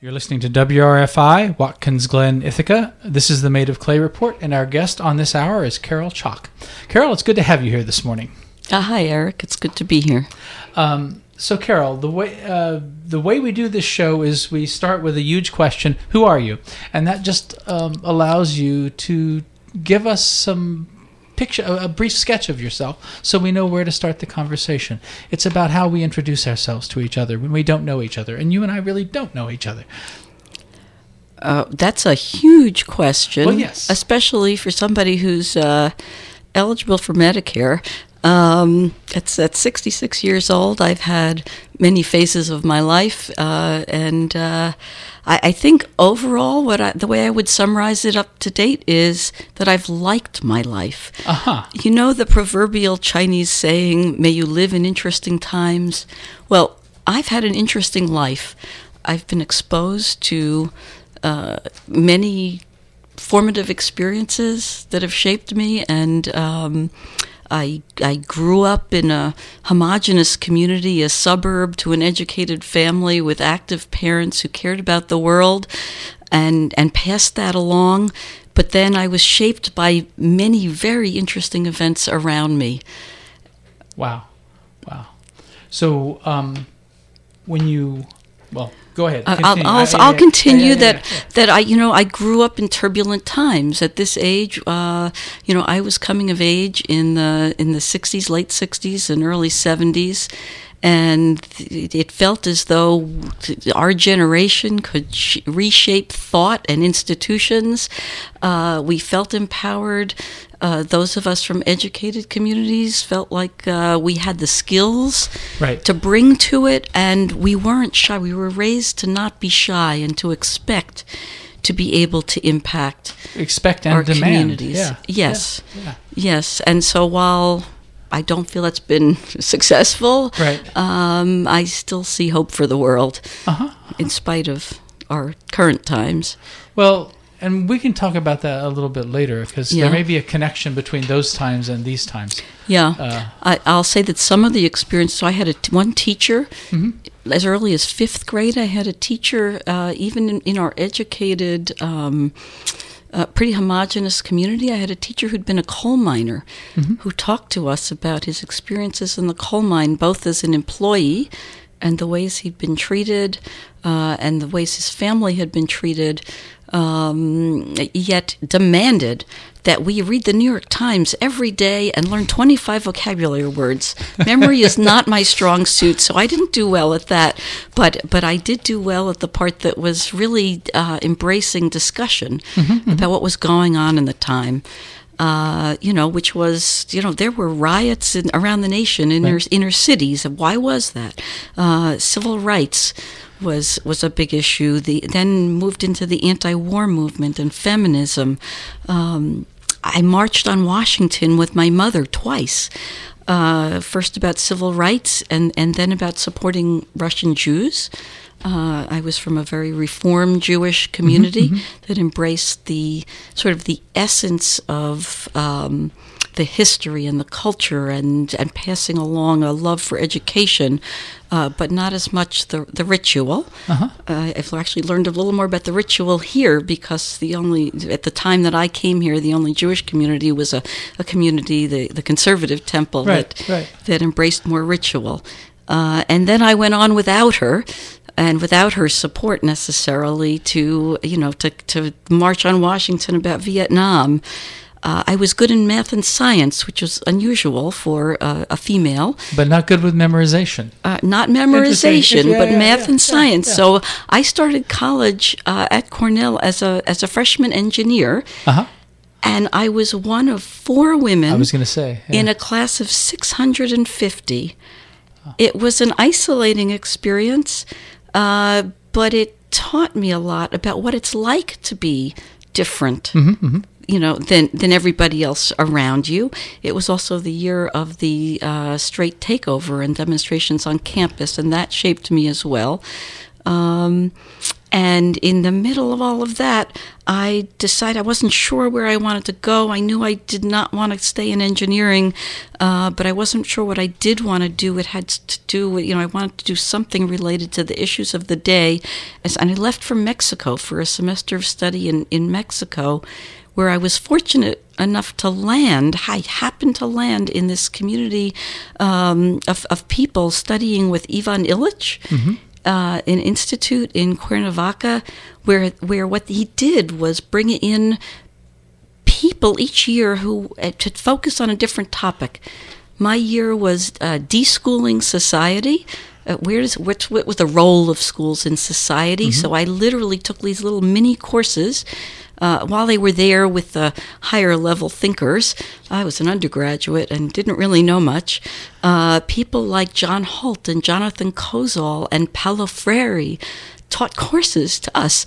You're listening to WRFI, Watkins Glen, Ithaca. This is the Made of Clay Report, and our guest on this hour is Carol Chalk. Carol, it's good to have you here this morning. Hi, Eric. It's good to be here. So, Carol, the way we do this show is we start with a huge question, who are you? And that just allows you to give us some picture, a brief sketch of yourself, so we know where to start the conversation. It's about how we introduce ourselves to each other when we don't know each other, and you and I really don't know each other. That's a huge question, well, yes, especially for somebody who's eligible for Medicare. At 66 years old, I've had many phases of my life, and I think overall, the way I would summarize it up to date is that I've liked my life. Uh-huh. You know the proverbial Chinese saying, "May you live in interesting times." Well, I've had an interesting life. I've been exposed to many formative experiences that have shaped me, and I grew up in a homogenous community, a suburb to an educated family with active parents who cared about the world and passed that along. But then I was shaped by many very interesting events around me. Wow. So when you... Well, go ahead. I'll continue that I grew up in turbulent times. At this age, I was coming of age in the 60s, late 60s and early 70s, and it felt as though our generation could reshape thought and institutions. We felt empowered. Those of us from educated communities felt like we had the skills to bring to it, and we weren't shy. We were raised to not be shy and to expect to be able to impact and our demand. Communities. Yeah. Yes. Yeah. Yes. And so while I don't feel it's been successful, I still see hope for the world in spite of our current times. Well, and we can talk about that a little bit later, because there may be a connection between those times and these times. Yeah. I'll say that some of the experience, so I had one teacher, as early as 5th grade, I had a teacher, even in our educated, pretty homogenous community, I had a teacher who'd been a coal miner who talked to us about his experiences in the coal mine, both as an employee and the ways he'd been treated, and the ways his family had been treated, yet demanded that we read the New York Times every day and learn 25 vocabulary words. Memory is not my strong suit, so I didn't do well at that, but I did do well at the part that was really embracing discussion about what was going on in the time. Which was, there were riots around the nation in inner cities. Why was that? Civil rights was a big issue. Then moved into the anti-war movement and feminism. I marched on Washington with my mother twice. First about civil rights and then about supporting Russian Jews. I was from a very reformed Jewish community that embraced the sort of the essence of the history and the culture and passing along a love for education, but not as much the ritual. I've actually learned a little more about the ritual here because at the time that I came here, the only Jewish community was a community, the conservative temple that embraced more ritual. And then I went on without her. And without her support necessarily to march on Washington about Vietnam. I was good in math and science, which was unusual for a female. But not good with memorization. Not memorization, but math and science. Yeah. So I started college at Cornell as a freshman engineer. And I was one of 4 women. I was going to say. In a class of 650. It was an isolating experience. But it taught me a lot about what it's like to be different, than everybody else around you. It was also the year of the straight takeover and demonstrations on campus, and that shaped me as well. And in the middle of all of that, I decided I wasn't sure where I wanted to go. I knew I did not want to stay in engineering, but I wasn't sure what I did want to do. It had to do with, I wanted to do something related to the issues of the day. And I left for Mexico for a semester of study in Mexico, where I was fortunate enough to land. I happened to land in this community of people studying with Ivan Illich. Mm-hmm. An institute in Cuernavaca, where what he did was bring in people each year who to focus on a different topic. My year was deschooling society. What was the role of schools in society? Mm-hmm. So I literally took these little mini courses. While they were there with the higher level thinkers, I was an undergraduate and didn't really know much. People like John Holt and Jonathan Kozol and Paulo Freire taught courses to us.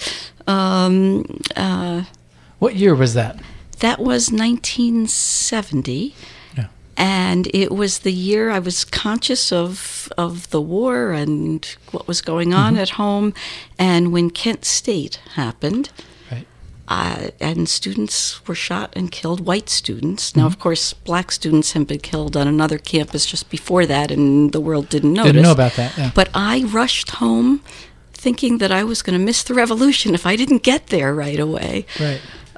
What year was that? That was 1970. Yeah. And it was the year I was conscious of the war and what was going on mm-hmm. at home. And when Kent State happened... and students were shot and killed, white students. Mm-hmm. Now, of course, black students had been killed on another campus just before that, and the world didn't notice. Didn't know about that, yeah. But I rushed home thinking that I was going to miss the revolution if I didn't get there right away. Right.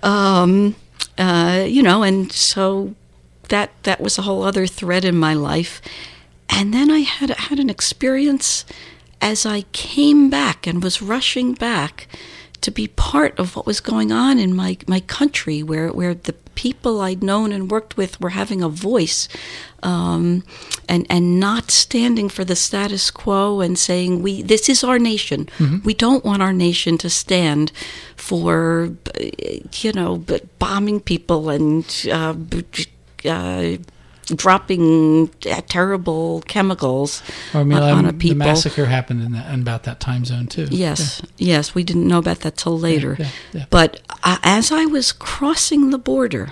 And so that was a whole other thread in my life. And then I had an experience as I came back and was rushing back to be part of what was going on in my country, where the people I'd known and worked with were having a voice, and not standing for the status quo and saying, this is our nation. Mm-hmm. We don't want our nation to stand for, bombing people and dropping terrible chemicals on people. The massacre happened in about that time zone too. Yes, yes, we didn't know about that till later. Yeah. But as I was crossing the border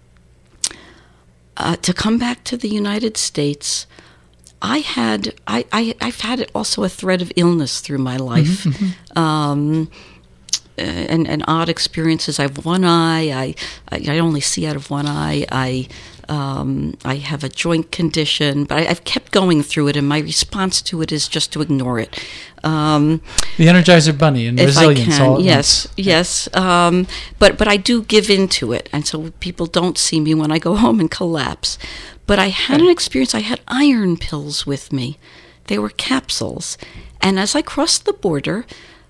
to come back to the United States, I've had also a thread of illness through my life. Mm-hmm. And odd experiences. I have one eye. I only see out of one eye. I have a joint condition, but I've kept going through it, and my response to it is just to ignore it. The Energizer Bunny and resilience. Yes. But I do give into it, and so people don't see me when I go home and collapse. But I had an experience. I had iron pills with me. They were capsules, and as I crossed the border,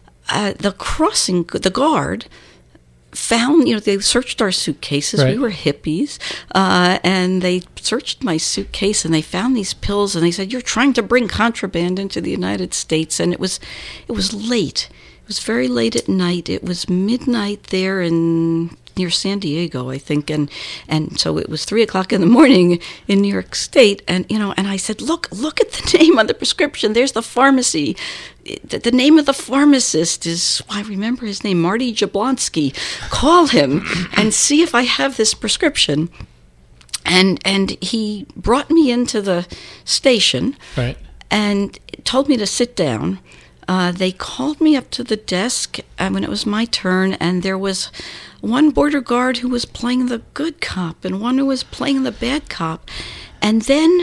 the guard found, they searched our suitcases. Right. We were hippies, and they searched my suitcase, and they found these pills, and they said, "You're trying to bring contraband into the United States." And it was late. It was very late at night. It was midnight there near San Diego, I think, and so it was 3:00 in the morning in New York State, and I said, look at the name on the prescription. There's the pharmacy. The name of the pharmacist is, I remember his name, Marty Jablonski. Call him and see if I have this prescription. And he brought me into the station, right, and told me to sit down. They called me up to the desk when it was my turn, and there was one border guard who was playing the good cop and one who was playing the bad cop. And then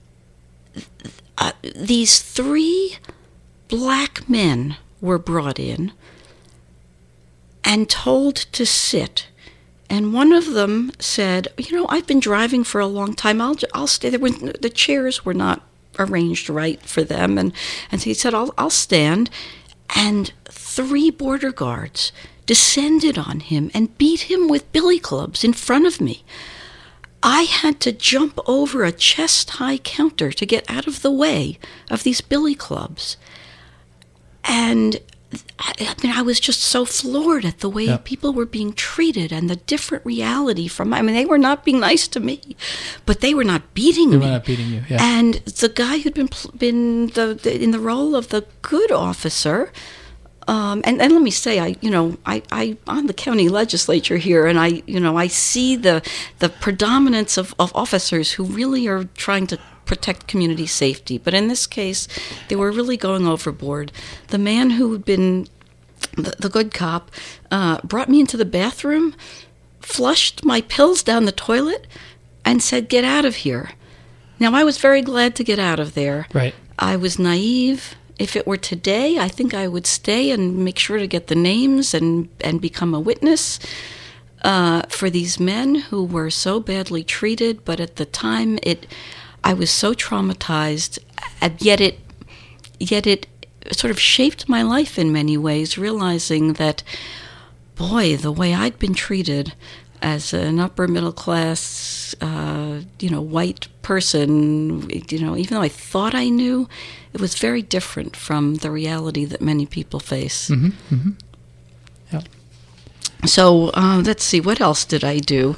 these 3 black men were brought in and told to sit. And one of them said, I've been driving for a long time. I'll stay there. The chairs were not arranged right for them. And so he said, I'll stand. And 3 border guards descended on him and beat him with billy clubs in front of me. I had to jump over a chest-high counter to get out of the way of these billy clubs. And I was just so floored at the way people were being treated and the different reality from. They were not being nice to me, but they were not beating me. They were not beating you. Yeah. And the guy who'd been in the role of the good officer. And let me say, I'm on the county legislature here, and I see the predominance of officers who really are trying to protect community safety. But in this case, they were really going overboard. The man who'd been the good cop, brought me into the bathroom, flushed my pills down the toilet, and said, "Get out of here." Now, I was very glad to get out of there. Right. I was naive. If it were today, I think I would stay and make sure to get the names and become a witness for these men who were so badly treated. But at the time, I was so traumatized, yet it sort of shaped my life in many ways, realizing that, boy, the way I'd been treated as an upper middle class, white person, even though I thought I knew, it was very different from the reality that many people face. Mm-hmm. Mm-hmm. Yep. So let's see, what else did I do?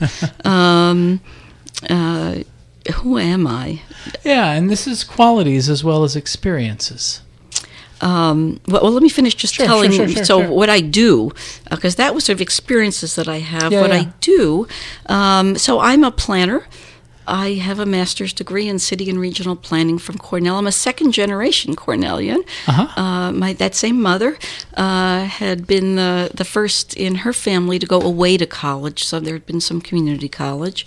Who am I? Yeah, and this is qualities as well as experiences. Well, let me finish just telling. Sure. What I do, because that was sort of experiences that I have. Yeah, what yeah. I do, so I'm a planner. I have a master's degree in city and regional planning from Cornell. I'm a second-generation Cornellian. Uh-huh. That same mother had been the first in her family to go away to college, so there had been some community college.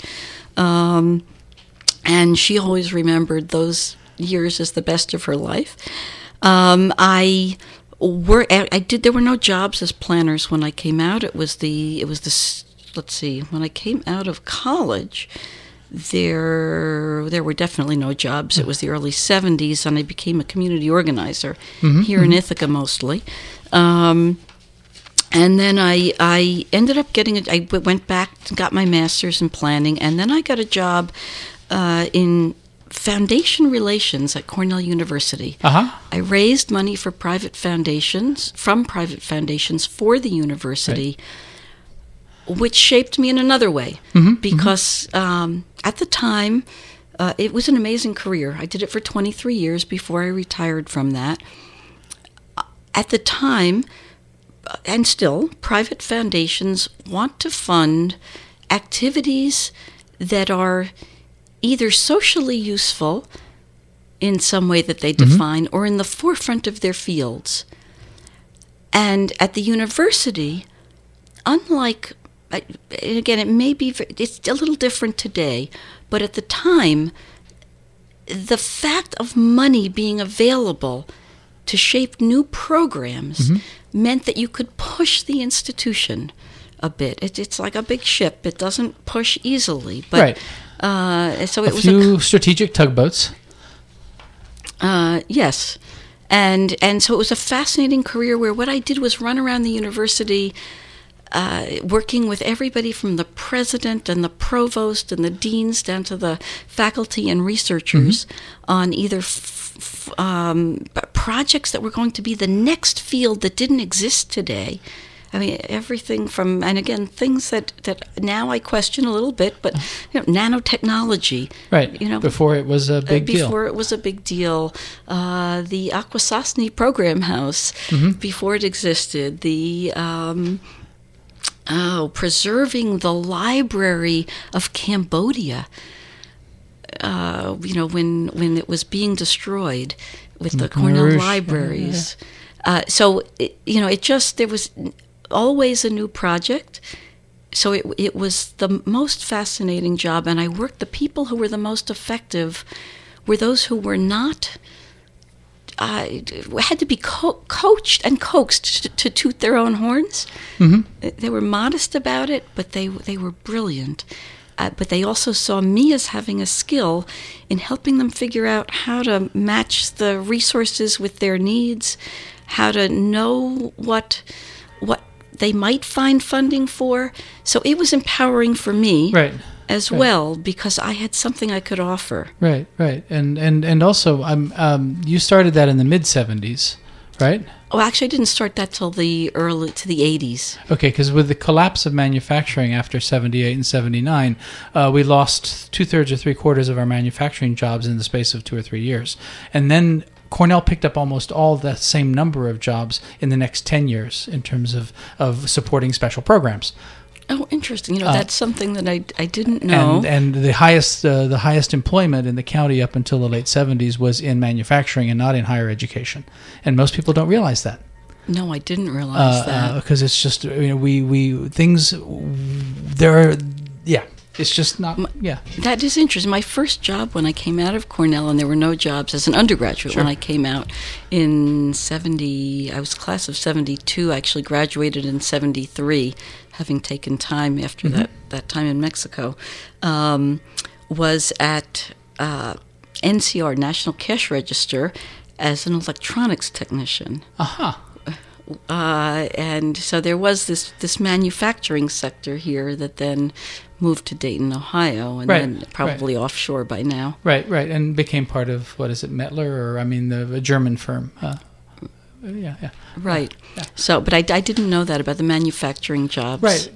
And she always remembered those years as the best of her life. There were no jobs as planners when I came out. Let's see, when I came out of college, there were definitely no jobs. It was the early 70s, and I became a community organizer here in Ithaca mostly. And then I ended up I went back and got my master's in planning, and then I got a job in foundation relations at Cornell University. Uh-huh. I raised money for private foundations for the university, which shaped me in another way. Because at the time, it was an amazing career. I did it for 23 years before I retired from that. At the time, and still, private foundations want to fund activities that are either socially useful in some way that they define or in the forefront of their fields. And at the university, unlike, again, it's a little different today, but at the time, the fact of money being available to shape new programs meant that you could push the institution a bit. It's like a big ship. It doesn't push easily. But, right. So it a was few strategic tugboats. Yes. And so it was a fascinating career where what I did was run around the university working with everybody from the president and the provost and the deans down to the faculty and researchers on either projects that were going to be the next field that didn't exist today. I mean, everything from, and again, things that now I question a little bit, but nanotechnology. Right, before it was a big deal. Before it was a big deal. The Akwesasne Program House, before it existed. The preserving the library of Cambodia, when it was being destroyed with the Cornell Rouge. libraries. So, there was always a new project. So it was the most fascinating job, and the people who were the most effective were those who were not, had to be coached and coaxed to toot their own horns. They were modest about it, but they were brilliant. But they also saw me as having a skill in helping them figure out how to match the resources with their needs, how to know what they might find funding for. So it was empowering for me as well, because I had something I could offer. Right. And also, you started that in the mid-'70s, right? Oh, actually, I didn't start that till the 80s. Okay, because with the collapse of manufacturing after 78 and 79, we lost 2/3 or 3/4 of our manufacturing jobs in the space of 2 or 3 years. And then Cornell picked up almost all the same number of jobs in the next 10 years in terms of supporting special programs. Oh, interesting. That's something that I didn't know. And the highest employment in the county up until the late 70s was in manufacturing and not in higher education. And most people don't realize that. No, I didn't realize that. Because it's just, we things, there are, yeah. It's just not, yeah. That is interesting. My first job when I came out of Cornell, and there were no jobs as an undergraduate when I came out in 70, I was class of 72. I actually graduated in 73, having taken time after that time in Mexico, was at NCR, National Cash Register, as an electronics technician. And so there was this manufacturing sector here that then moved to Dayton, Ohio, and then probably offshore by now. Right, and became part of, what is it, Mettler, or the German firm. Yeah. Right. Yeah. So, but I didn't know that about the manufacturing jobs. Right.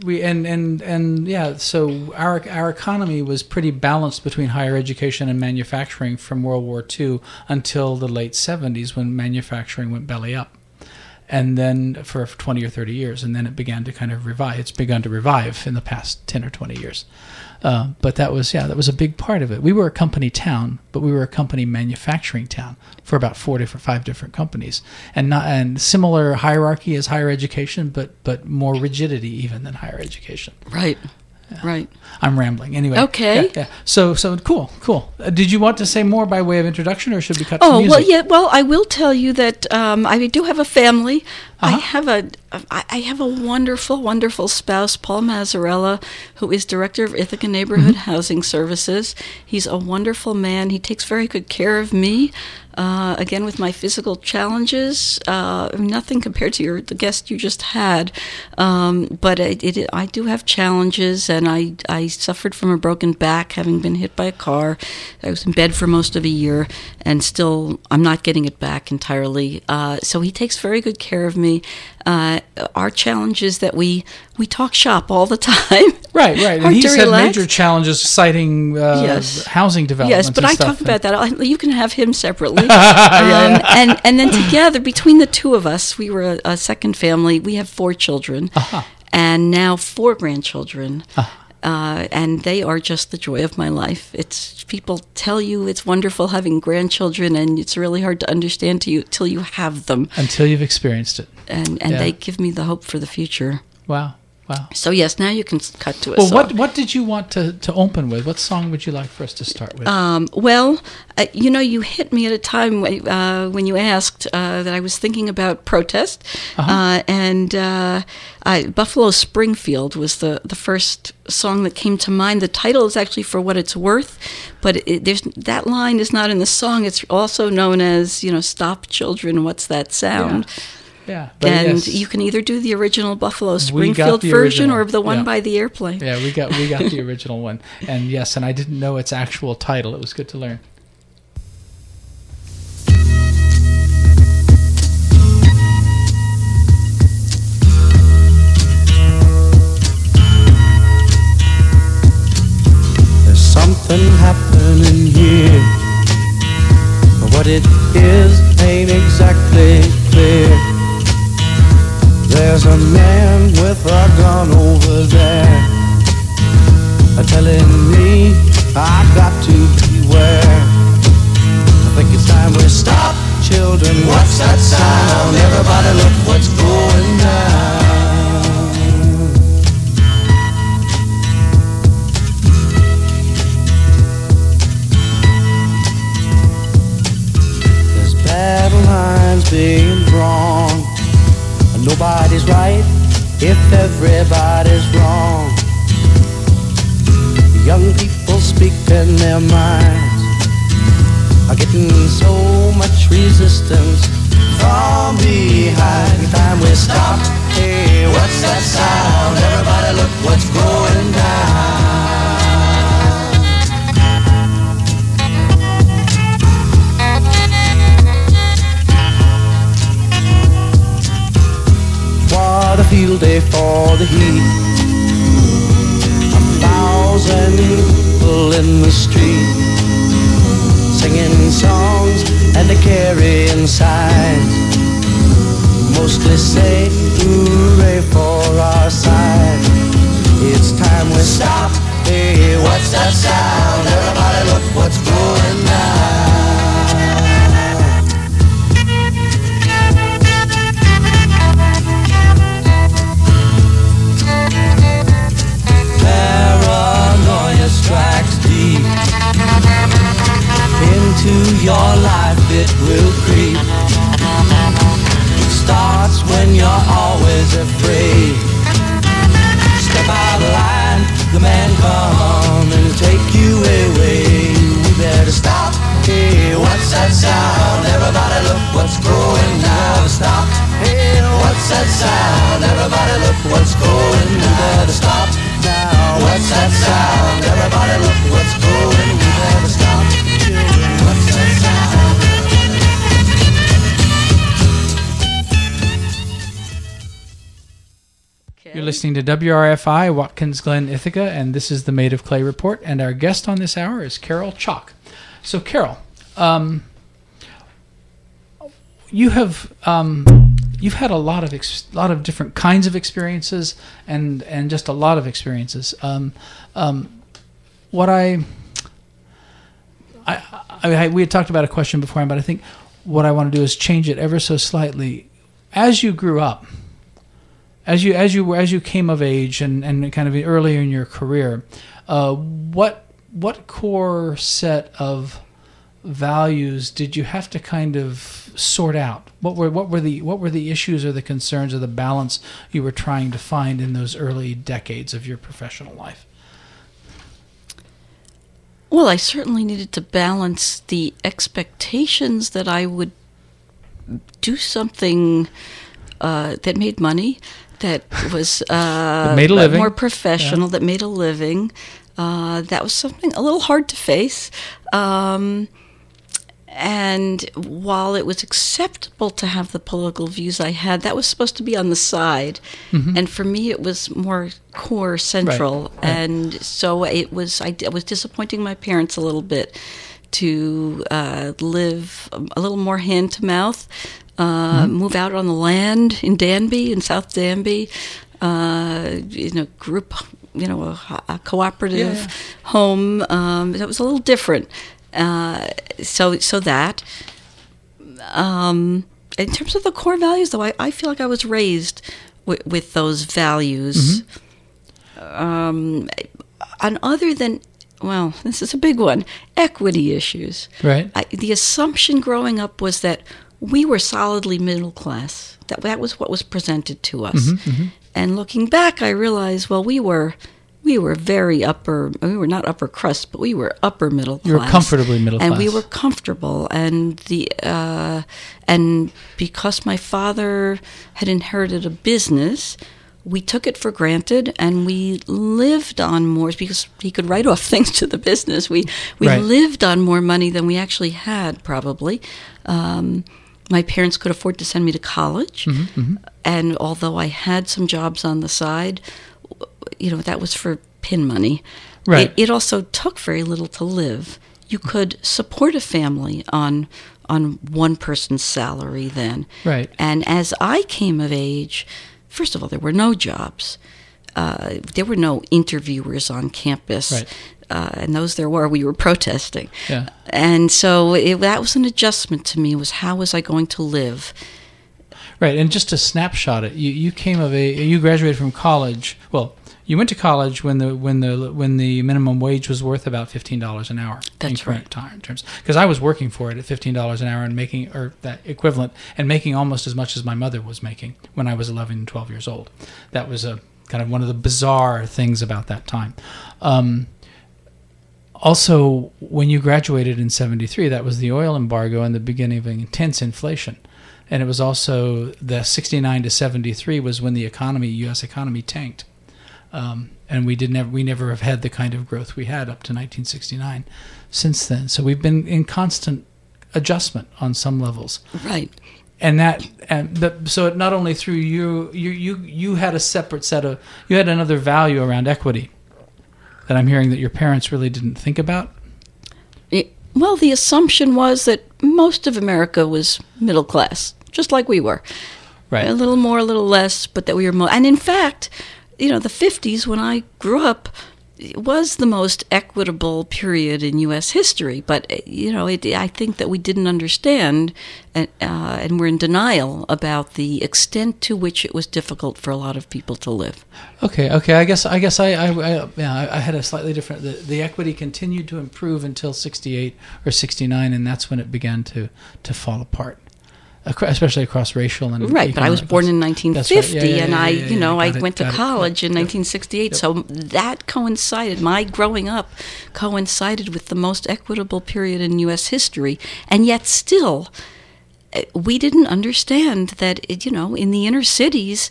So our economy was pretty balanced between higher education and manufacturing from World War II until the late 70s, when manufacturing went belly up. And then for 20 or 30 years, and then it began to kind of revive. It's begun to revive in the past 10 or 20 years. But that was a big part of it. We were a company town, but we were a company manufacturing town for about 5 different companies, and similar hierarchy as higher education, but more rigidity even than higher education. Right. Yeah. Right. I'm rambling. Anyway. Okay. Yeah. So cool. Did you want to say more by way of introduction, or should we cut to music? Well, yeah. Well, I will tell you that I do have a family. I have a wonderful, wonderful spouse, Paul Mazzarella, who is director of Ithaca Neighborhood Housing Services. He's a wonderful man. He takes very good care of me. Again, with my physical challenges, nothing compared to the guest you just had, but I do have challenges, and I suffered from a broken back, having been hit by a car. I was in bed for most of a year, and still I'm not getting it back entirely. So he takes very good care of me. Our challenge is that we talk shop all the time. Right. And he's had major challenges citing housing development. Yes, but I talk about that. You can have him separately. Yeah. And then together, between the two of us, we were a second family. We have 4 children, and now 4 grandchildren. And they are just the joy of my life. People tell you it's wonderful having grandchildren, and it's really hard to understand to you till you have them. Until you've experienced it. And they give me the hope for the future. Wow. So yes, now you can cut to a song. Well, what did you want to open with? What song would you like for us to start with? You hit me at a time when you asked that I was thinking about protest, and Buffalo Springfield was the first song that came to mind. The title is actually For What It's Worth, but that line is not in the song. It's also known as, Stop Children, What's That Sound? Yeah, and you can either do the original Buffalo Springfield version or the one by the airplane. Yeah, we got the original one, and I didn't know its actual title. It was good to learn. There's something happening here, but what it is ain't exactly clear. There's a man with a gun over there, telling me I got to beware. I think it's time we stop, children. What's that sound? Everybody look what's going down. There's battle lines being drawn. Nobody's right if everybody's wrong. Young people speaking their minds are getting so much resistance from behind. Time we stop. Hey, what's that sound? Everybody look what's going down. What a field day for the heat. 1,000 people in the street, singing songs and they're carrying signs, mostly say hooray for our side. It's time we stop. Hey, what's that sound? Everybody look what's going down. What's that sound? Everybody look what's going. We never stop. Children, what's that sound? You're listening to WRFI, Watkins Glen, Ithaca, and this is the Made of Clay Report. And our guest on this hour is Carol Chalk. So, Carol, you've had a lot of different kinds of experiences, and just a lot of experiences. What I we had talked about a question before, but I think what I want to do is change it ever so slightly. As you grew up, as you came of age, and kind of earlier in your career, what core set of values did you have to kind of sort out? What were the issues or the concerns or the balance you were trying to find in those early decades of your professional life? Well, I certainly needed to balance the expectations that I would do something that made money, that was that made a living. More professional, that made a living. That was something a little hard to face. And while it was acceptable to have the political views I had, that was supposed to be on the side. Mm-hmm. And for me, it was more core central. Right. And so I was disappointing my parents a little bit to live a little more hand to mouth, move out on the land in Danby, in South Danby, group, a cooperative home. That was a little different. So that, in terms of the core values, though, I feel like I was raised with those values. Mm-hmm. And other than, well, this is a big one, equity issues. Right. The assumption growing up was that we were solidly middle class. That was what was presented to us. Mm-hmm, mm-hmm. And looking back, I realized, well, we were very upper. We were not upper crust, but we were upper middle class. You were comfortably middle class, and we were comfortable. And and because my father had inherited a business, we took it for granted, and we lived on more because he could write off things to the business. We right. lived on more money than we actually had, probably. My parents could afford to send me to college, mm-hmm, mm-hmm. and although I had some jobs on the side, that was for pin money. Right. It also took very little to live. You could support a family on one person's salary then. Right. And as I came of age, first of all, there were no jobs. There were no interviewers on campus. Right. And those there were, we were protesting. Yeah. And so that was an adjustment to me, was how was I going to live? Right, and just to snapshot it, you came of you graduated from college. Well, you went to college when the minimum wage was worth about $15 an hour. That's in current time terms. Because I was working for it at $15 an hour and making, or that equivalent, and making almost as much as my mother was making when I was 11 and 12 years old. That was a kind of one of the bizarre things about that time. Also, when you graduated in '73, that was the oil embargo and the beginning of intense inflation. And it was also the 69 to 73 was when the U.S. economy tanked. And we never have had the kind of growth we had up to 1969 since then. So we've been in constant adjustment on some levels. Right. So it not only through you had a separate set of, you had another value around equity that I'm hearing that your parents really didn't think about. Well, the assumption was that most of America was middle class, just like we were. Right. A little more, a little less, but that we were and in fact, the 50s, when I grew up, was the most equitable period in U.S. history. But, I think that we didn't understand and were in denial about the extent to which it was difficult for a lot of people to live. Okay. I guess I had a slightly different. The equity continued to improve until 68 or 69, and that's when it began to fall apart. Especially across racial and right, but I was born in 1950, right. and I went to college in 1968. Yep. So that coincided. My growing up coincided with the most equitable period in U.S. history, and yet still, we didn't understand that. In the inner cities,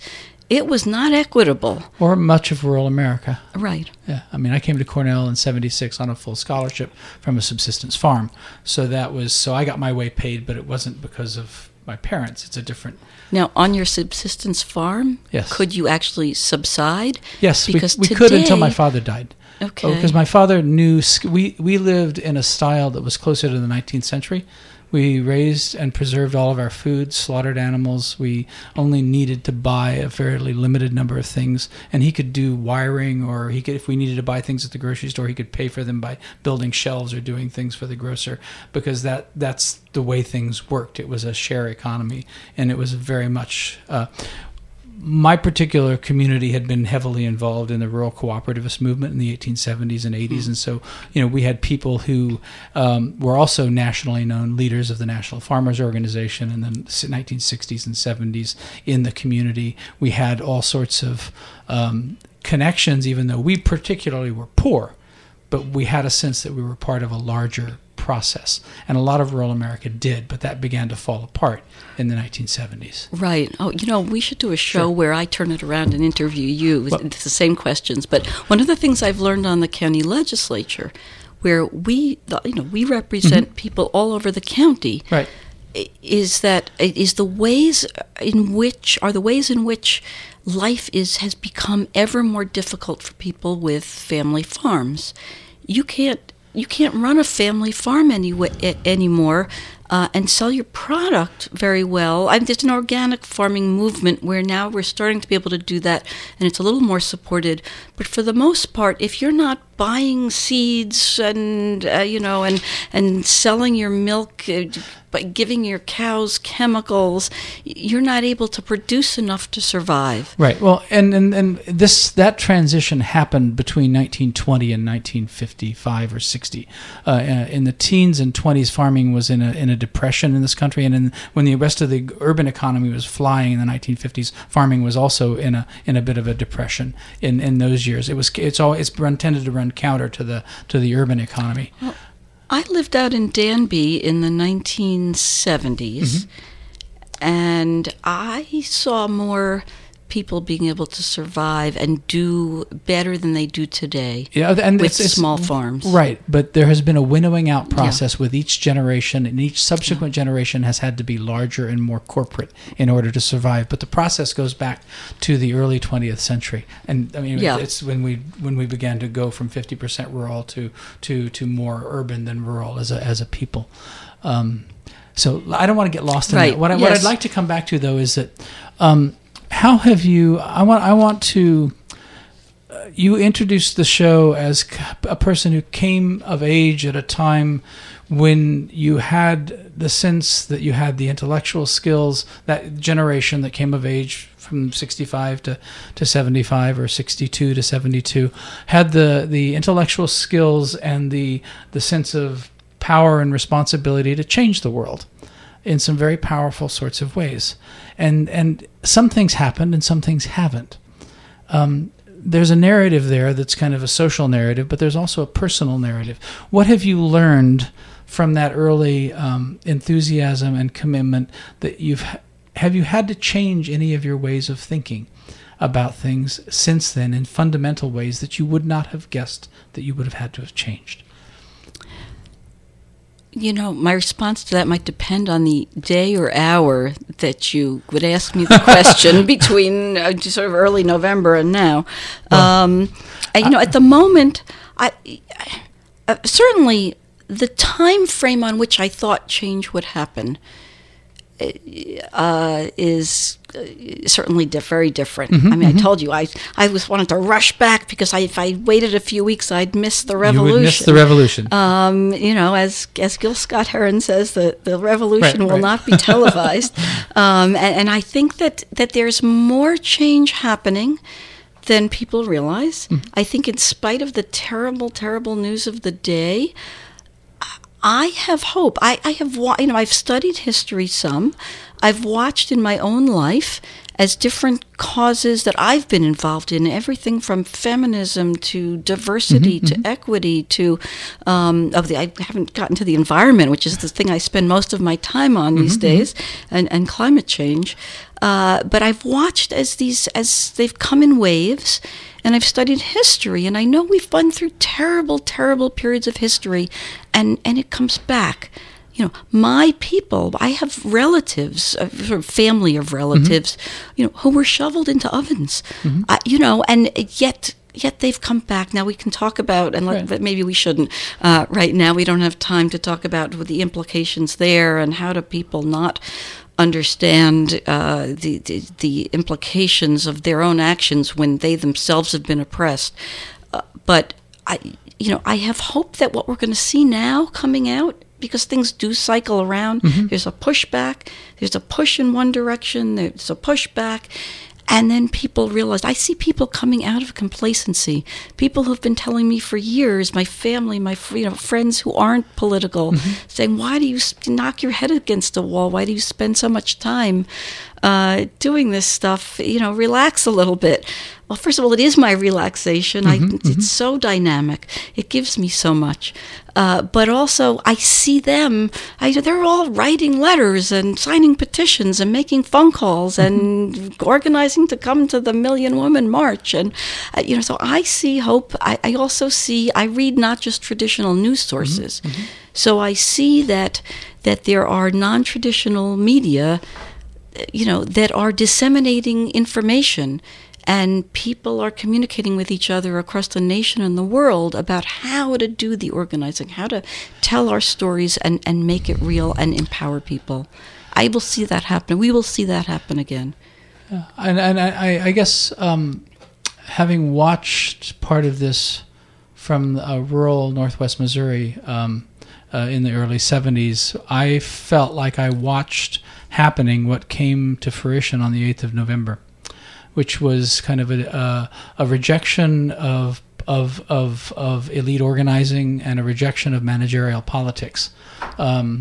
It was not equitable. Or much of rural America. Right. Yeah, I mean, I came to Cornell in '76 on a full scholarship from a subsistence farm. So I got my way paid, but it wasn't because of my parents. It's a different. Now, on your subsistence farm, Yes. could you actually subside? Yes, Because we could until my today- father died. Okay. Because my father knew, we lived in a style that was closer to the 19th century. We raised and preserved all of our food, slaughtered animals. We only needed to buy a fairly limited number of things, and he could do wiring, or he could, if we needed to buy things at the grocery store, he could pay for them by building shelves or doing things for the grocer, because that's the way things worked. It was a share economy, and it was very much. My particular community had been heavily involved in the rural cooperativist movement in the 1870s and 80s, and so we had people who were also nationally known leaders of the National Farmers Organization in the 1960s and 70s in the community. We had all sorts of connections, even though we particularly were poor, but we had a sense that we were part of a larger process, and a lot of rural America did, but that began to fall apart in the 1970s. Right. Oh, we should do a show where I turn it around and interview you. It's the same questions. But one of the things I've learned on the county legislature, where we represent people all over the county, Right. is the ways in which life has become ever more difficult for people with family farms. You can't run a family farm anymore and sell your product very well. There's an organic farming movement where now we're starting to be able to do that, and it's a little more supported. But for the most part, if you're not buying seeds and selling your milk, by giving your cows chemicals, you're not able to produce enough to survive. Right. Well, and that transition happened between 1920 and 1955 or 60. In the teens and 20s, farming was in a depression in this country, and when the rest of the urban economy was flying in the 1950s, farming was also in a bit of a depression in those years. It's tended to run counter to the urban economy. Well, I lived out in Danby in the 1970s, and I saw more people being able to survive and do better than they do today. Yeah, and with small farms. Right, but there has been a winnowing out process with each generation, and each subsequent generation has had to be larger and more corporate in order to survive. But the process goes back to the early 20th century, and I mean it's when we began to go from 50% rural to more urban than rural as a people. So I don't want to get lost in that. What I'd like to come back to though is that. How have you? I want to. You introduced the show as a person who came of age at a time when you had the sense that you had the intellectual skills. That generation that came of age from 65 to 75 or 62 to 72 had the intellectual skills and the sense of power and responsibility to change the world in some very powerful sorts of ways. And some things happened and some things haven't. There's a narrative there that's kind of a social narrative, but there's also a personal narrative. What have you learned from that early enthusiasm and commitment that have you had to change any of your ways of thinking about things since then in fundamental ways that you would not have guessed that you would have had to have changed? My response to that might depend on the day or hour that you would ask me the question between sort of early November and now. At the moment, certainly the time frame on which I thought change would happen is certainly very different. I told you I was wanted to rush back because if I waited a few weeks, I'd miss the revolution. You would miss the revolution. As Gil Scott-Heron says, the revolution will not be televised. And I think that there's more change happening than people realize. I think in spite of the terrible, terrible news of the day, I have hope. I've studied history some. I've watched in my own life as different causes that I've been involved in, everything from feminism to diversity to equity to I haven't gotten to the environment, which is the thing I spend most of my time on these days, and climate change. But I've watched as they've come in waves, and I've studied history, and I know we've gone through terrible, terrible periods of history, and it comes back. You know, my people, I have relatives, a sort of family of relatives, who were shoveled into ovens, and yet they've come back. Now we can talk about, but maybe we shouldn't right now. We don't have time to talk about the implications there, and how do people not understand the implications of their own actions when they themselves have been oppressed. But I have hope that what we're going to see now coming out, because things do cycle around. There's a pushback. There's a push in one direction. There's a pushback. And then people realize, I see people coming out of complacency. People who've been telling me for years, my family, my friends who aren't political, saying, why do you knock your head against a wall? Why do you spend so much time doing this stuff? Relax a little bit. Well, first of all, it is my relaxation. It's so dynamic. It gives me so much. But also, I see them. They're all writing letters and signing petitions and making phone calls and organizing to come to the Million Woman March. And, so I see hope. I also see, I read not just traditional news sources. So I see that there are non-traditional media, that are disseminating information. And people are communicating with each other across the nation and the world about how to do the organizing, how to tell our stories and make it real and empower people. I will see that happen. We will see that happen again. And I guess having watched part of this from rural northwest Missouri in the early 70s, I felt like I watched happening what came to fruition on the 8th of November. Which was kind of a rejection of elite organizing and a rejection of managerial politics, and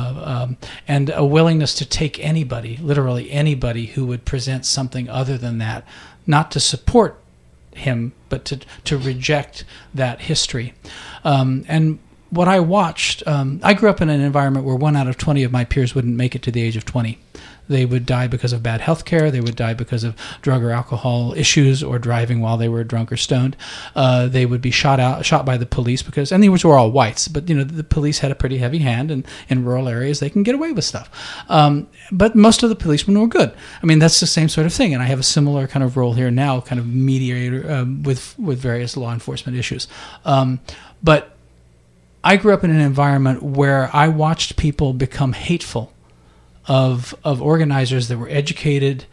a willingness to take anybody, literally anybody, who would present something other than that, not to support him, but to reject that history. And what I watched, I grew up in an environment where 1 out of 20 of my peers wouldn't make it to the age of 20. They would die because of bad health care. They would die because of drug or alcohol issues or driving while they were drunk or stoned. They would be shot by the police and these were all whites, but the police had a pretty heavy hand, and in rural areas they can get away with stuff. But most of the policemen were good. I mean, that's the same sort of thing, and I have a similar kind of role here now, kind of mediator with various law enforcement issues. But I grew up in an environment where I watched people become hateful of organizers that were educated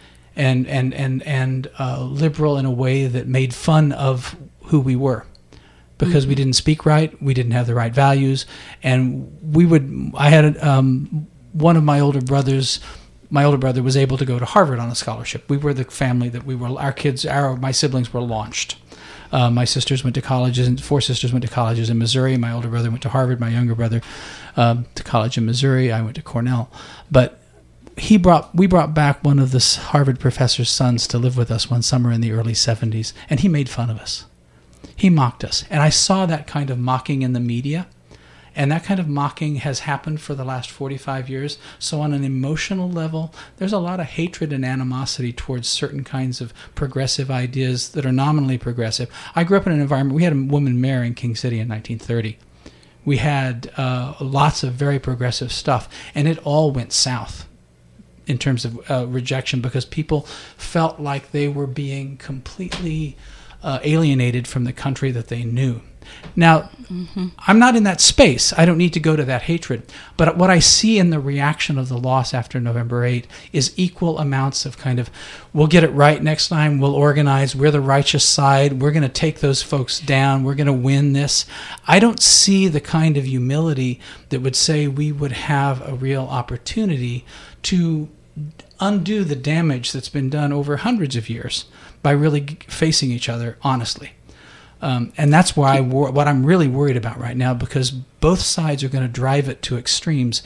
and liberal in a way that made fun of who we were, because we didn't speak right, we didn't have the right values, and I had one of my older brothers. My older brother was able to go to Harvard on a scholarship. We were the family that my siblings were launched. My sisters went to colleges, and 4 sisters went to colleges in Missouri. My older brother went to Harvard. My younger brother to college in Missouri. I went to Cornell. But we brought back one of the Harvard professor's sons to live with us one summer in the early 70s, and he made fun of us. He mocked us. And I saw that kind of mocking in the media, and that kind of mocking has happened for the last 45 years. So on an emotional level, there's a lot of hatred and animosity towards certain kinds of progressive ideas that are nominally progressive. I grew up in an environment, we had a woman mayor in King City in 1930. We had lots of very progressive stuff, and it all went south in terms of rejection, because people felt like they were being completely alienated from the country that they knew. Now, I'm not in that space. I don't need to go to that hatred. But what I see in the reaction of the loss after November 8 is equal amounts of kind of, we'll get it right next time, we'll organize, we're the righteous side, we're going to take those folks down, we're going to win this. I don't see the kind of humility that would say we would have a real opportunity to undo the damage that's been done over hundreds of years by really facing each other honestly. And that's why what I'm really worried about right now, because both sides are going to drive it to extremes.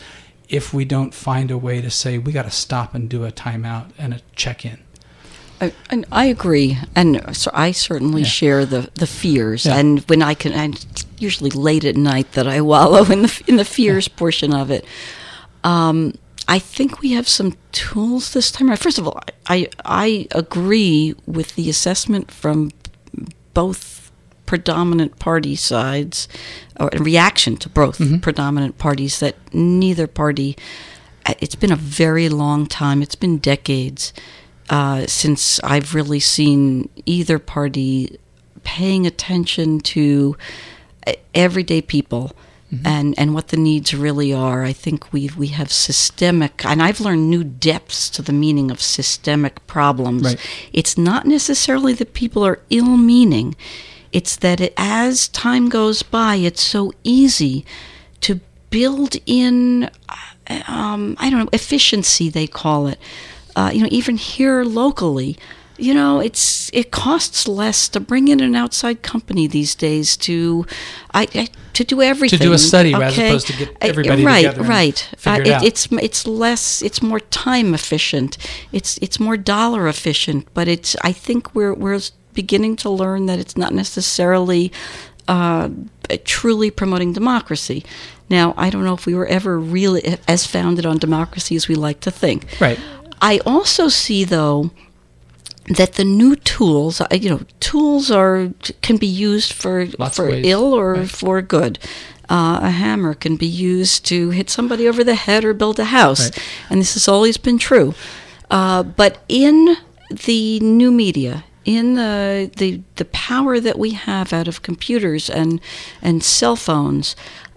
if we don't find a way to say we got to stop and do a timeout and a check-in. And I agree, and so I certainly share the fears. Yeah. And when and it's usually late at night that I wallow in the fears portion of it. I think we have some tools this time. First of all, I agree with the assessment from both predominant party sides, or in reaction to both predominant parties, that neither party. It's been a very long time. It's been decades. Since I've really seen either party paying attention to everyday people and what the needs really are. I think we have systemic, and I've learned new depths to the meaning of systemic problems. Right. It's not necessarily that people are ill-meaning. It's that as time goes by, it's so easy to build in, efficiency, they call it. Even here locally, it costs less to bring in an outside company these days to do everything. To do a study as opposed to get everybody together. Right. Figure it out. It's less. It's more time efficient. It's more dollar efficient. But I think we're beginning to learn that it's not necessarily truly promoting democracy. Now, I don't know if we were ever really as founded on democracy as we like to think. Right. I also see, though, that the new tools, tools can be used for ill or for good. A hammer can be used to hit somebody over the head or build a house, and this has always been true. But in the new media, in the power that we have out of computers and cell phones,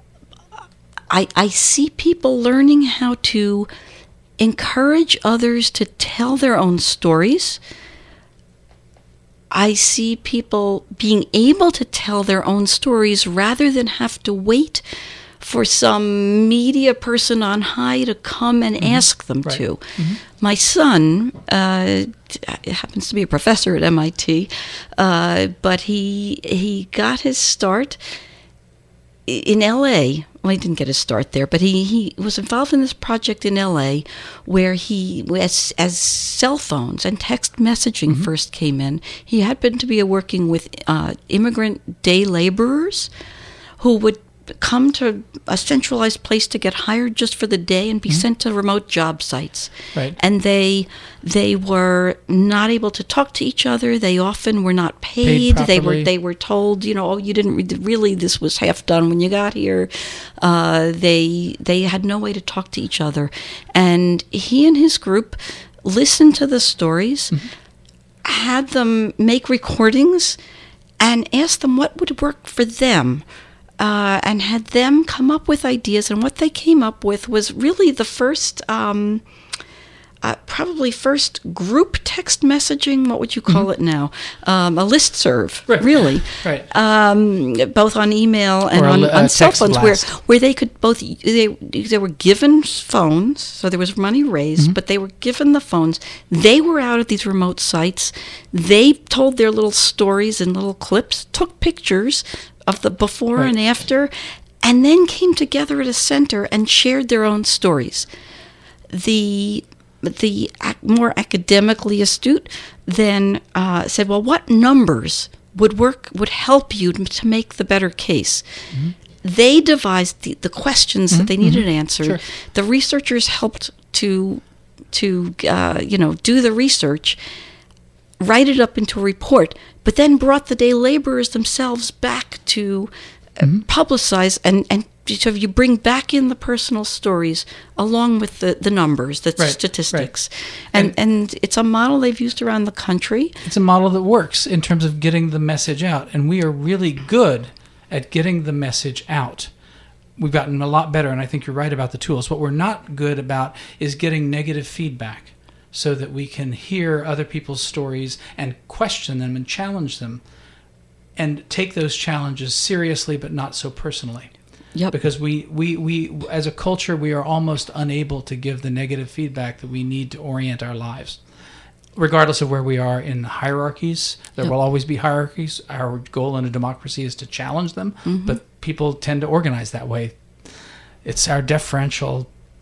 I see people learning how to encourage others to tell their own stories. I see people being able to tell their own stories rather than have to wait for some media person on high to come and ask them to. My son happens to be a professor at MIT, but he got his start in L.A. Well, he didn't get his start there, but he was involved in this project in L.A. where as cell phones and text messaging first came in, he happened to be working with immigrant day laborers who would come to a centralized place to get hired just for the day and be sent to remote job sites. Right. And they were not able to talk to each other. They often were not paid. They were told, you didn't really, this was half done when you got here. They had no way to talk to each other. And he and his group listened to the stories, had them make recordings, and asked them what would work for them. And had them come up with ideas, and what they came up with was really the first, probably first group text messaging. What would you call it now? A listserv, really. Right. Both on email and on cell phones, where they could both. They were given phones, so there was money raised, but they were given the phones. They were out at these remote sites. They told their little stories in little clips, took pictures of the before and after, and then came together at a center and shared their own stories. The more academically astute then said, well, what numbers would help you to make the better case? They devised the questions that they needed answered. Sure. The researchers helped to do the research, write it up into a report, but then brought the day laborers themselves back to publicize, and so you bring back in the personal stories along with the numbers, the statistics. Right. And it's a model they've used around the country. It's a model that works in terms of getting the message out, and we are really good at getting the message out. We've gotten a lot better, and I think you're right about the tools. What we're not good about is getting negative feedback, so that we can hear other people's stories and question them and challenge them and take those challenges seriously but not so personally. Yep. Because we as a culture, we are almost unable to give the negative feedback that we need to orient our lives. Regardless of where we are in hierarchies, there will always be hierarchies. Our goal in a democracy is to challenge them, but people tend to organize that way. It's our deferential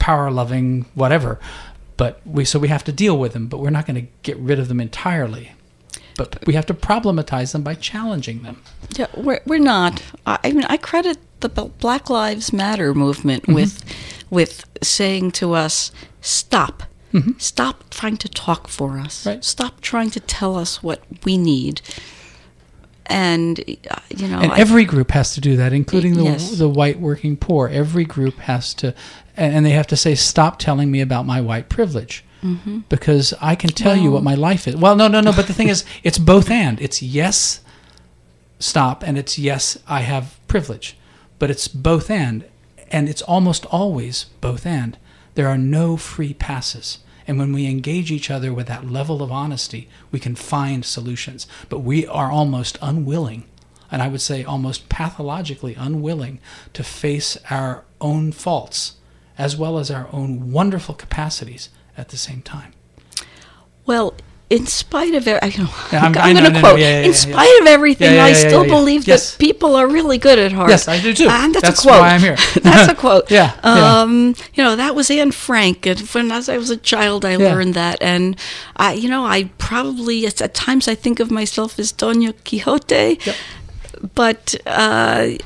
power-loving, whatever. But we have to deal with them, but we're not going to get rid of them entirely. But we have to problematize them by challenging them. Yeah, we're not. I mean, I credit the Black Lives Matter movement with saying to us, stop. Stop trying to talk for us. Right. Stop trying to tell us what we need. And, And every group has to do that, including Yes. the white working poor. Every group has to, and they have to say, stop telling me about my white privilege. Because I can tell you what my life is. Well, no. But the thing is, it's both and. It's yes, stop, and it's yes, I have privilege. But it's both and it's almost always both and. There are no free passes. And when we engage each other with that level of honesty, we can find solutions. But we are almost unwilling, and I would say almost pathologically unwilling, to face our own faults as well as our own wonderful capacities at the same time. Well, in spite of everything, I'm going to no, quote, yeah, in spite of everything, I still believe Yes. that people are really good at heart. Yes, I do too. And that's That's a quote. why I'm here. That's a quote. Yeah. That was Anne Frank. And as I was a child, I learned that. And I probably, at times I think of myself as Don Quixote. Yep. But I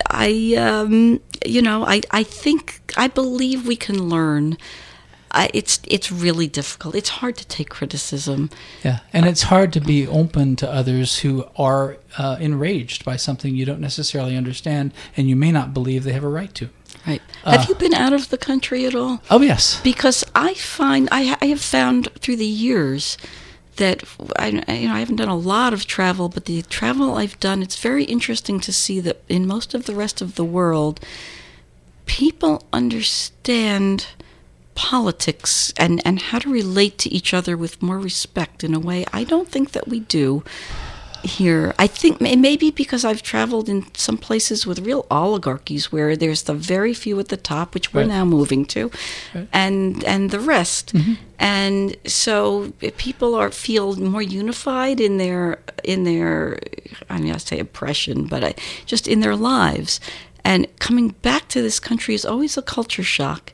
believe we can learn. It's really difficult. It's hard to take criticism. Yeah, and it's hard to be open to others who are enraged by something you don't necessarily understand, and you may not believe they have a right to. Right. Have you been out of the country at all? Oh, yes. Because I have found through the years that I haven't done a lot of travel, but the travel I've done, it's very interesting to see that in most of the rest of the world, people understand politics and how to relate to each other with more respect in a way I don't think that we do here. I think maybe because I've traveled in some places with real oligarchies where there's the very few at the top, which we're now moving to, and the rest. And so people feel more unified in their I say oppression, but just in their lives. And coming back to this country is always a culture shock.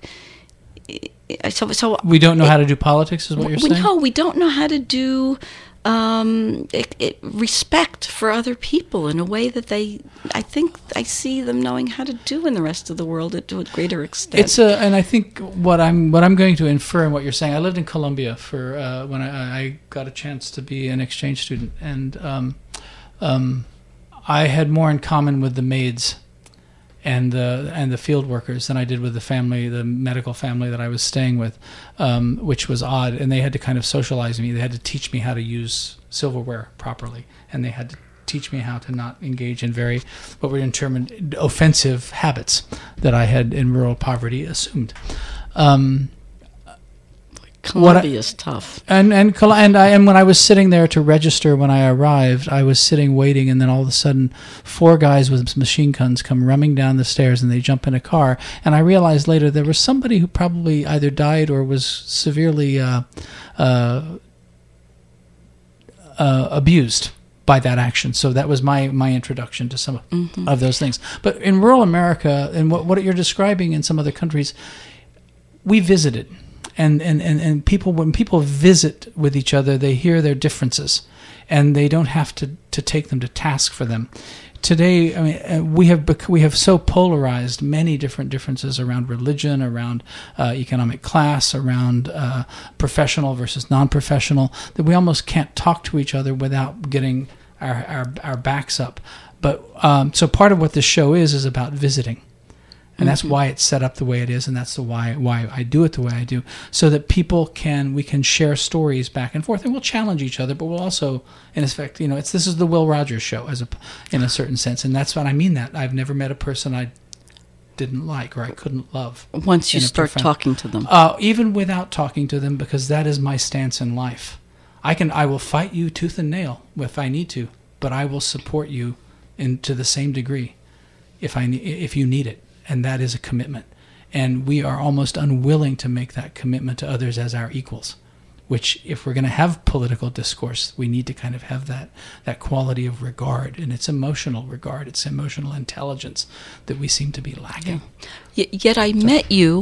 So we don't know how to do politics, is what you're saying? No, we don't know how to do respect for other people in a way that I think I see them knowing how to do in the rest of the world to a greater extent. And I think what I'm going to infer in what you're saying. I lived in Colombia for when I got a chance to be an exchange student, and I had more in common with the maids and the field workers than I did with the medical family that I was staying with, which was odd. And they had to kind of socialize me. They had to teach me how to use silverware properly, and they had to teach me how to not engage in what were determined offensive habits that I had in rural poverty assumed. Colombia is tough. And when I was sitting there to register when I arrived, I was sitting waiting, and then all of a sudden 4 guys with machine guns come running down the stairs, and they jump in a car. And I realized later there was somebody who probably either died or was severely abused by that action. So that was my introduction to some of those things. But in rural America, and what you're describing in some other countries, we visited. And people, when people visit with each other, they hear their differences, and they don't have to take them to task for them. Today, I mean, we have so polarized many different differences around religion, around economic class, around professional versus non-professional, that we almost can't talk to each other without getting our backs up. But so part of what this show is about visiting. And that's why it's set up the way it is, and that's why I do it the way I do, so that we can share stories back and forth, and we'll challenge each other, but we'll also, in effect, this is the Will Rogers show in a certain sense, and that's what I mean. That I've never met a person I didn't like or I couldn't love. Once you start talking to them, even without talking to them, because that is my stance in life. I will fight you tooth and nail if I need to, but I will support you to the same degree if you need it. And that is a commitment. And we are almost unwilling to make that commitment to others as our equals, which, if we're going to have political discourse, we need to kind of have that quality of regard. And it's emotional regard. It's emotional intelligence that we seem to be lacking. Yet I met you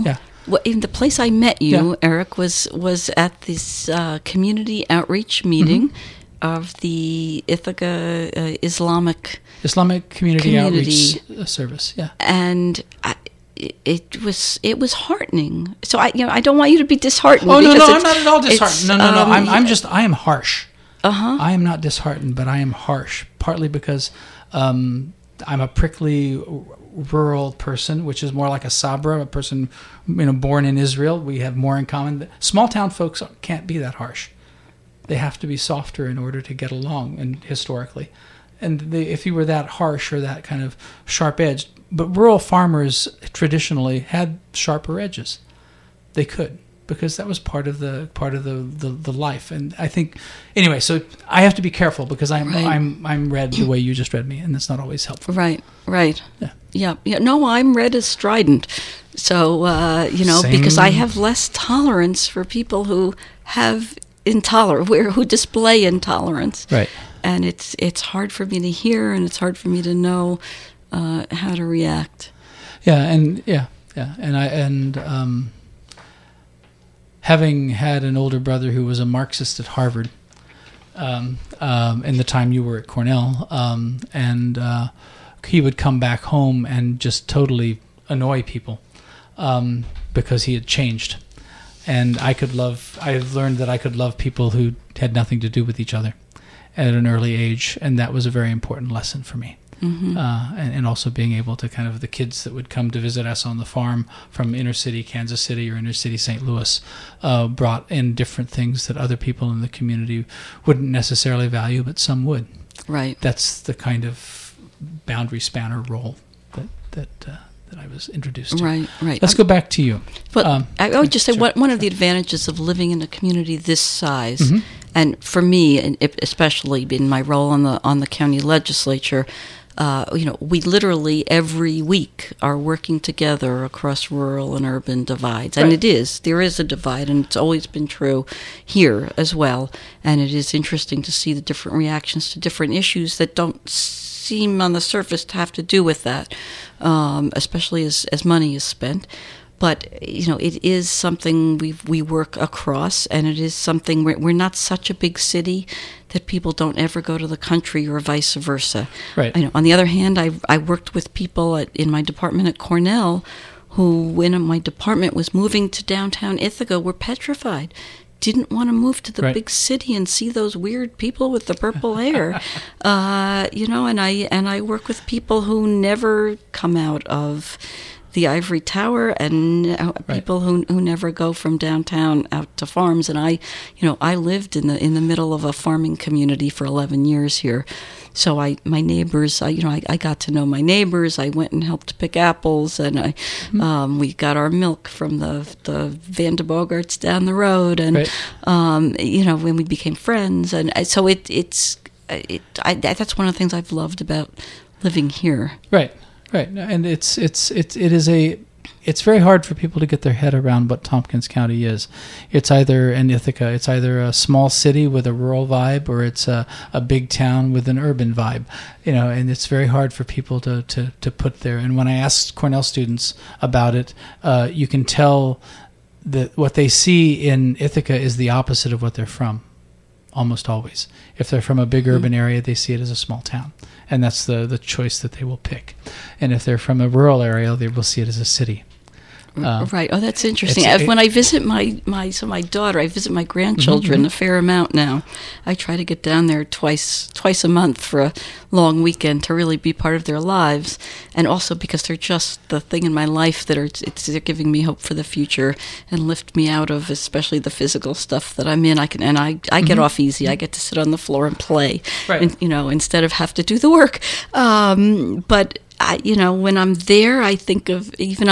Well, in the place I met you, Yeah. Eric, was at this community outreach meeting of the Ithaca Islamic Community Outreach Service. Yeah. and it was heartening. So I don't want you to be disheartened. Oh no, because I'm not at all disheartened. No. I am harsh. Uh-huh. I am not disheartened, but I am harsh. Partly because I'm a prickly rural person, which is more like a Sabra, a person born in Israel. We have more in common. Small town folks can't be that harsh. They have to be softer in order to get along, and historically. And if you were that harsh or that kind of sharp edged, but rural farmers traditionally had sharper edges. They could, because that was part of the life. And I think anyway. So I have to be careful because I'm read the way you just read me, and that's not always helpful. Right. Yeah. Yeah. No, I'm read as strident. So because I have less tolerance for people who have who display intolerance. Right. And it's hard for me to hear, and it's hard for me to know how to react. And having had an older brother who was a Marxist at Harvard, in the time you were at Cornell, and he would come back home and just totally annoy people because he had changed. And I learned that I could love people who had nothing to do with each other at an early age, and that was a very important lesson for me. Mm-hmm. And also being able to kind of the kids that would come to visit us on the farm from inner city Kansas City or inner city St. Louis brought in different things that other people in the community wouldn't necessarily value, but some would. Right. That's the kind of boundary spanner role that I was introduced to. Right. Let's go back to you. But I would just say sure. one of the advantages of living in a community this size, Mm-hmm. and for me, and especially in my role on the county legislature, we literally every week are working together across rural and urban divides. And Right. there is a divide, and it's always been true here as well. And it is interesting to see the different reactions to different issues that don't seem on the surface to have to do with that, especially as money is spent. But, it is something we work across, and it is something we're not such a big city that people don't ever go to the country or vice versa. Right. On the other hand, I worked with people in my department at Cornell who, when my department was moving to downtown Ithaca, were petrified. Didn't want to move to the Right. big city and see those weird people with the purple hair. And I work with people who never come out of the Ivory Tower, and Right. people who never go from downtown out to farms. And I lived in the middle of a farming community for 11 years here. So my neighbors, I got to know my neighbors. I went and helped pick apples, and we got our milk from the Van de Bogarts down the road, and Right. when we became friends, and so that's one of the things I've loved about living here. Right. And it's very hard for people to get their head around what Tompkins County is. It's either in Ithaca, it's either a small city with a rural vibe, or it's a big town with an urban vibe. And it's very hard for people to put there. And when I asked Cornell students about it, you can tell that what they see in Ithaca is the opposite of what they're from. Almost always. If they're from a big urban area, they see it as a small town. And that's the choice that they will pick. And if they're from a rural area, they will see it as a city. Right. Oh, that's interesting. it's- When I visit my daughter, I visit my grandchildren a fair amount now. I try to get down there twice a month for a long weekend to really be part of their lives, and also because they're just the thing in my life that they're giving me hope for the future and lift me out of especially the physical stuff that I'm in. I get off easy. I get to sit on the floor and play, Right. and, instead of have to do the work. But when I'm there, I think of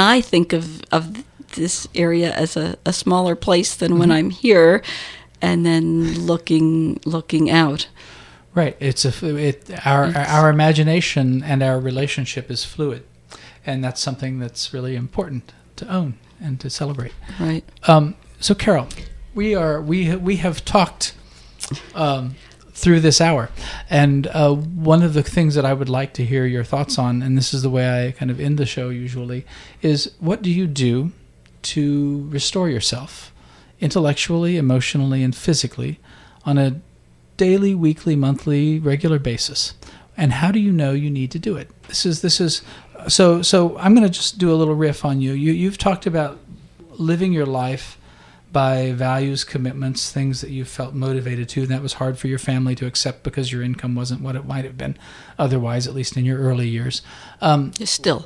this area as a smaller place than when I'm here, and then looking out. Right. Our imagination and our relationship is fluid, and that's something that's really important to own and to celebrate. Right. So, Carol, we have talked through this hour, and one of the things that I would like to hear your thoughts on, and this is the way I kind of end the show usually, is what do you do to restore yourself intellectually, emotionally, and physically on a daily, weekly, monthly, regular basis? And how do you know you need to do it? This is so I'm going to just do a little riff on you. You've talked about living your life by values, commitments, things that you felt motivated to, and that was hard for your family to accept because your income wasn't what it might have been otherwise, at least in your early years. It's still.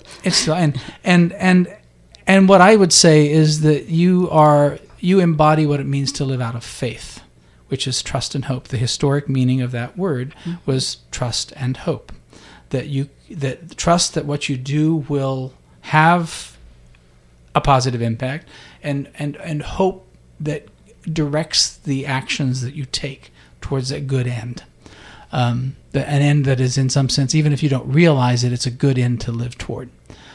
And what I would say is that you embody what it means to live out of faith, which is trust and hope. The historic meaning of that word was trust and hope. That trust that what you do will have a positive impact, and hope that directs the actions that you take towards a good end. An end that is, in some sense, even if you don't realize it, it's a good end to live toward.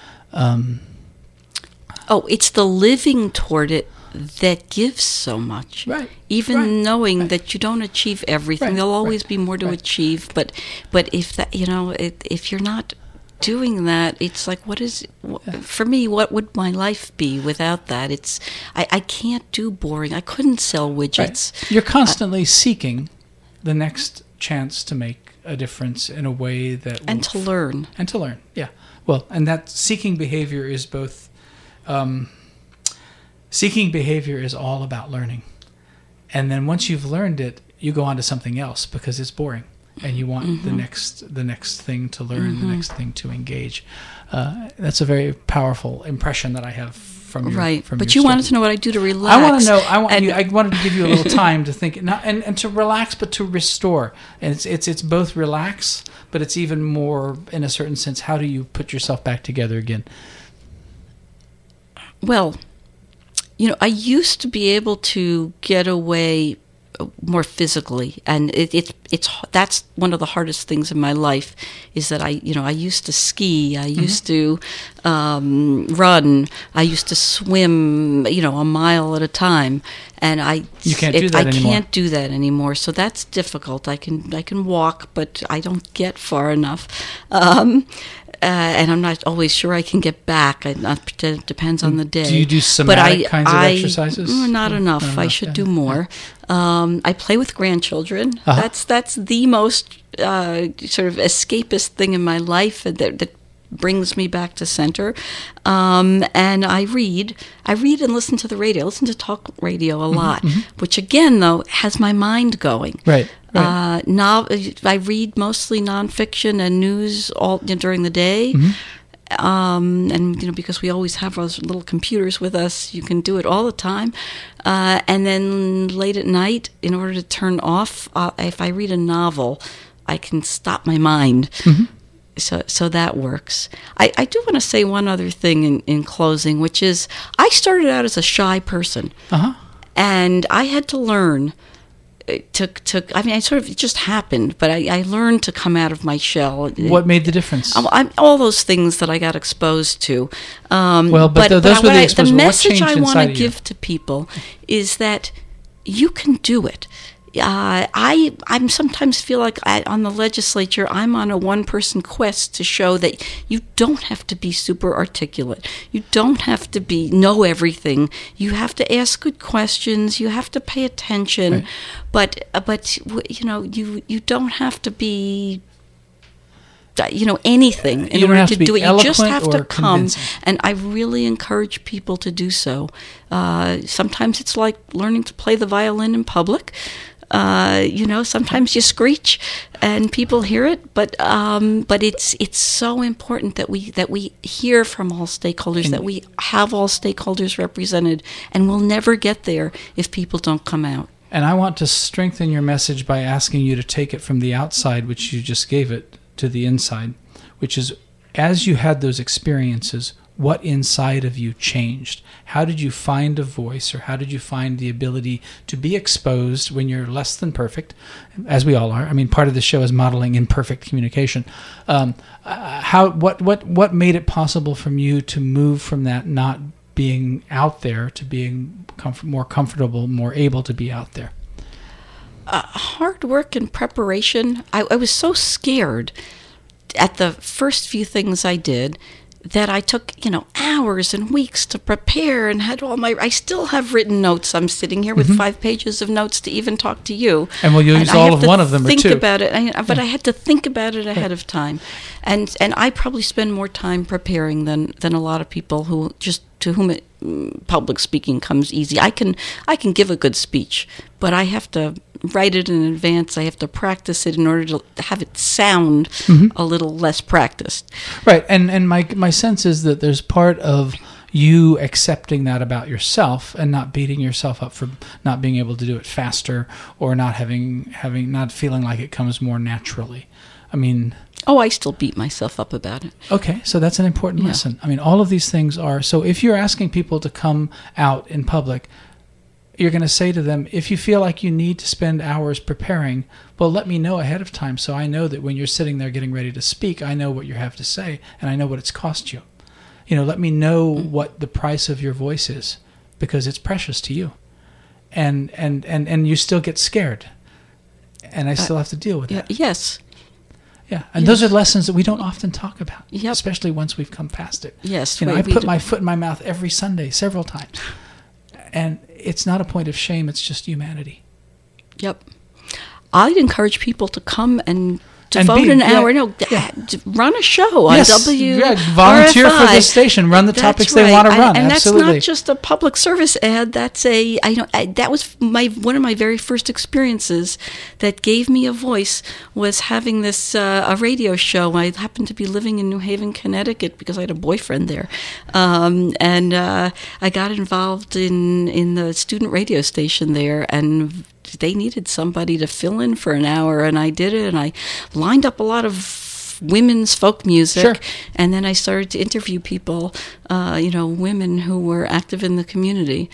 It's the living toward it that gives so much. Right. Even knowing that you don't achieve everything, there'll always be more to achieve. But if that, if you're not doing that, it's like, for me, what would my life be without that? I can't do boring. I couldn't sell widgets. Right. You're constantly seeking the next chance to make a difference in a way that and to learn. Yeah. Well, and that seeking behavior is both. Seeking behavior is all about learning, and then once you've learned it, you go on to something else because it's boring, and you want the next thing to learn, the next thing to engage. That's a very powerful impression that I have from your But you wanted to know what I do to relax. I want to know. I wanted to give you a little time to think, and to relax, but to restore. And it's both relax, but it's even more, in a certain sense, how do you put yourself back together again? Well, I used to be able to get away more physically, and that's one of the hardest things in my life is that I used to ski, I used to run, I used to swim, a mile at a time, and you can't do that anymore. I can't do that anymore, so that's difficult. I can walk, but I don't get far enough. And I'm not always sure I can get back. It depends on the day. Do you do somatic kinds of exercises? Not enough. I should do more. I play with grandchildren. That's the most sort of escapist thing in my life that brings me back to center. And I read and listen to the radio. I listen to talk radio a lot, which again, though, has my mind going. Right. I read mostly nonfiction and news all during the day. And because we always have those little computers with us, you can do it all the time. And then late at night, in order to turn off, if I read a novel, I can stop my mind. So that works. I do want to say one other thing in closing, which is I started out as a shy person, and I had to learn it just happened, but I learned to come out of my shell. What made the difference? All those things that I got exposed to. Those were the exposure. The message I want to give to people is that you can do it. I sometimes feel like on the legislature, I'm on a one-person quest to show that you don't have to be super articulate. You don't have to know everything. You have to ask good questions. You have to pay attention. Right. But you don't have to be anything in order to do it. You just have to come. And I really encourage people to do so. Sometimes it's like learning to play the violin in public. Sometimes you screech and people hear it, but it's so important that we hear from all stakeholders, that we have all stakeholders represented, and we'll never get there if people don't come out. And I want to strengthen your message by asking you to take it from the outside, which you just gave it, to the inside, which is, as you had those experiences, what inside of you changed? How did you find a voice, or how did you find the ability to be exposed when you're less than perfect, as we all are? I mean, part of the show is modeling imperfect communication. What made it possible for you to move from that not being out there to being more comfortable, more able to be out there? Hard work and preparation. I was so scared at the first few things I did. that I took, hours and weeks to prepare and had I still have written notes. I'm sitting here with 5 pages of notes to even talk to you. And we'll use all of one of them or two. Think about it, but I had to think about it ahead of time. And I probably spend more time preparing than a lot of people who just to whom public speaking comes easy. I can give a good speech, but I have to write it in advance. I have to practice it in order to have it sound a little less practiced. Right, and my sense is that there's part of you accepting that about yourself and not beating yourself up for not being able to do it faster or not having not feeling like it comes more naturally. I mean, I still beat myself up about it. Okay, so that's an important lesson. I mean, all of these things are, so if you're asking people to come out in public, you're going to say to them, if you feel like you need to spend hours preparing, well, let me know ahead of time so I know that when you're sitting there getting ready to speak, I know what you have to say and I know what it's cost you. Let me know what the price of your voice is because it's precious to you. And you still get scared. And I still have to deal with that. Yes. Yeah, and those are lessons that we don't often talk about, Yep. especially once we've come past it. Yes. I put my foot in my mouth every Sunday, several times. And it's not a point of shame, it's just humanity. Yep. I'd encourage people to come and devote an hour. Run a show on volunteer for this station. Run the topics they want to run. And Absolutely. That's not just a public service ad. That's that was one of my very first experiences that gave me a voice was having this a radio show. I happened to be living in New Haven, Connecticut, because I had a boyfriend there, and I got involved in the student radio station there, and they needed somebody to fill in for an hour, and I did it, and I lined up a lot of women's folk music, Sure. and then I started to interview people, women who were active in the community.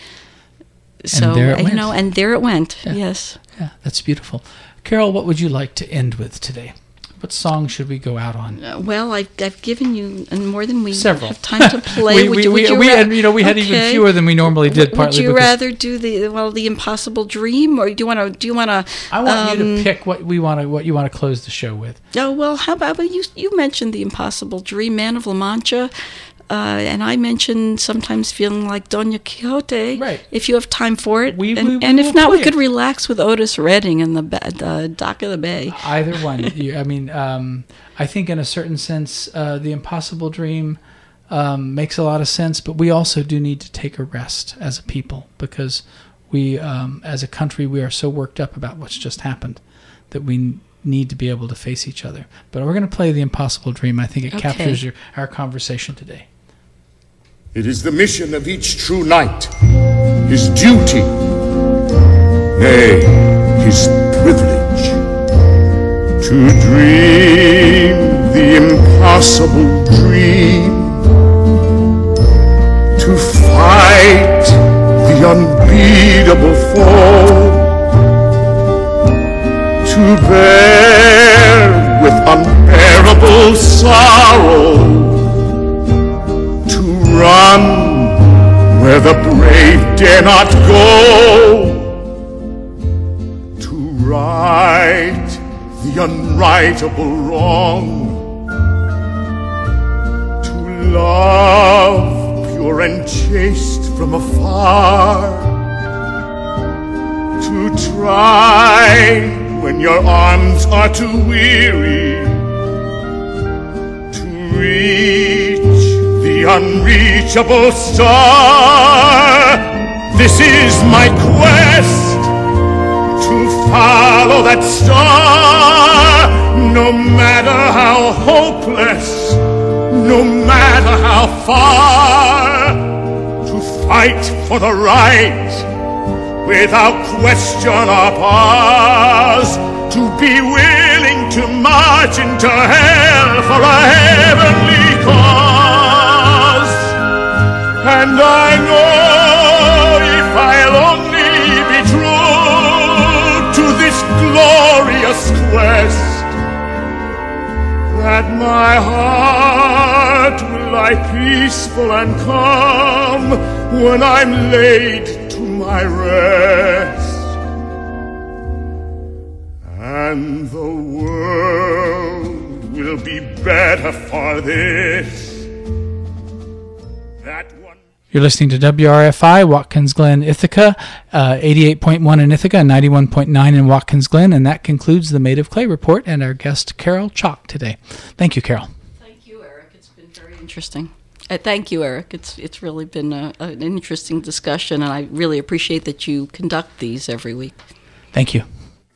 So, and there it went. Yeah. Yes. Yeah, that's beautiful. Carol, what would you like to end with today? What song should we go out on? Well, I've given you more than we Several. have time to play. we had even fewer than we normally did. Partly would you rather do the Impossible Dream, or do you want to? I want you to pick what you want to close the show with. Oh well, how about you mentioned the Impossible Dream, Man of La Mancha. And I mentioned sometimes feeling like Don Quixote. Right. If you have time for it, and if not, we could relax with Otis Redding and the dock of the bay. Either one. I think in a certain sense, the Impossible Dream makes a lot of sense, but we also do need to take a rest as a people because we, as a country, we are so worked up about what's just happened that we need to be able to face each other. But we're going to play the Impossible Dream. I think it captures our conversation today. It is the mission of each true knight, his duty, nay, his privilege, to dream the impossible dream, to fight the unbeatable foe, to bear with unbearable sorrow, run where the brave dare not go, to right the unrightable wrong, to love pure and chaste from afar, to try when your arms are too weary, to reach the unreachable star. This is my quest, to follow that star, no matter how hopeless, no matter how far, to fight for the right without question or pause, to be willing to march into hell for a heavenly cause. And I know if I'll only be true to this glorious quest, that my heart will lie peaceful and calm when I'm laid to my rest. And the world will be better for this, You're listening to WRFI, Watkins Glen, Ithaca, 88.1 in Ithaca and 91.9 in Watkins Glen. And that concludes the Made of Clay Report and our guest, Carol Chalk, today. Thank you, Carol. Thank you, Eric. It's been very interesting. Thank you, Eric. It's really been an interesting discussion, and I really appreciate that you conduct these every week. Thank you.